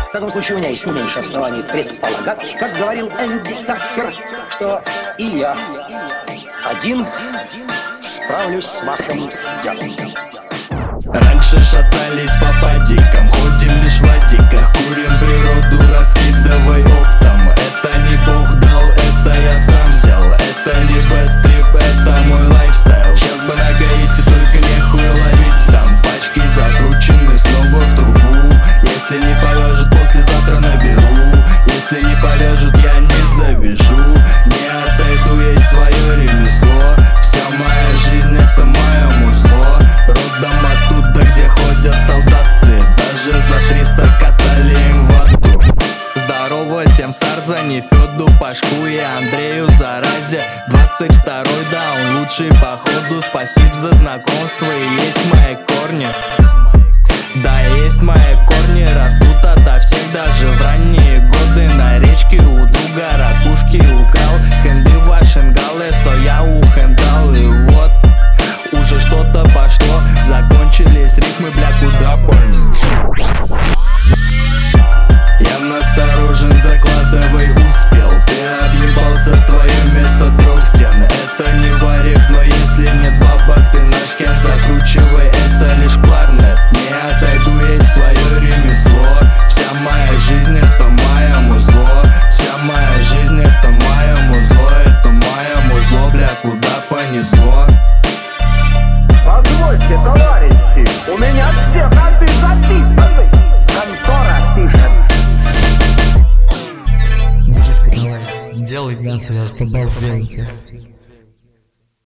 В таком случае у меня есть не меньше оснований предполагать, как говорил Энди Таккер, что и я один справлюсь с вашим делом. Раньше шатались по падикам, ходим лишь в адиках, курим природу, раскидывай оптом. Это не Бог дал, это я сам взял, это не бэд-трип, это мой лайфстайл. Сейчас бы на Гаити, только нехуй ловить там. Пачки закручены снова в трубу. Если не повяжет, послезавтра наберу. Если не повяжет, я не завяжу. Не отойду, есть свое ремесло. Вся моя жизнь это мое музло. Родом оттуда, где ходят солдаты. Даже за 300 катали им вату. Здорово всем Сарзане, Фёду, Пашку и Андрею Заразе. 22-й, да, он лучший походу. Спасибо за знакомство, и есть мои корни. Да, есть мои корни, растут ото всех. Даже в ранние годы на речке у друга ракушки украл. Хенды вашингалы, со я ухендал. И вот, уже что-то пошло. Закончились рифмы, бля, куда понесло. Я насторожен, закладывай, успел. Ты объебался, твое место 3 стен. Это не варик, но если нет бабок, ты наш кен. Закручивай, это лишь кларнет. Не отойду, есть свое ремесло. Вся моя жизнь это мое музло. Вся моя жизнь это мое музло. Это мое музло, бля, куда понесло. Позвольте, товарищи, у меня все ходы записаны. Контора пишет. Мужичка, давай, делай мясо, я с тобой в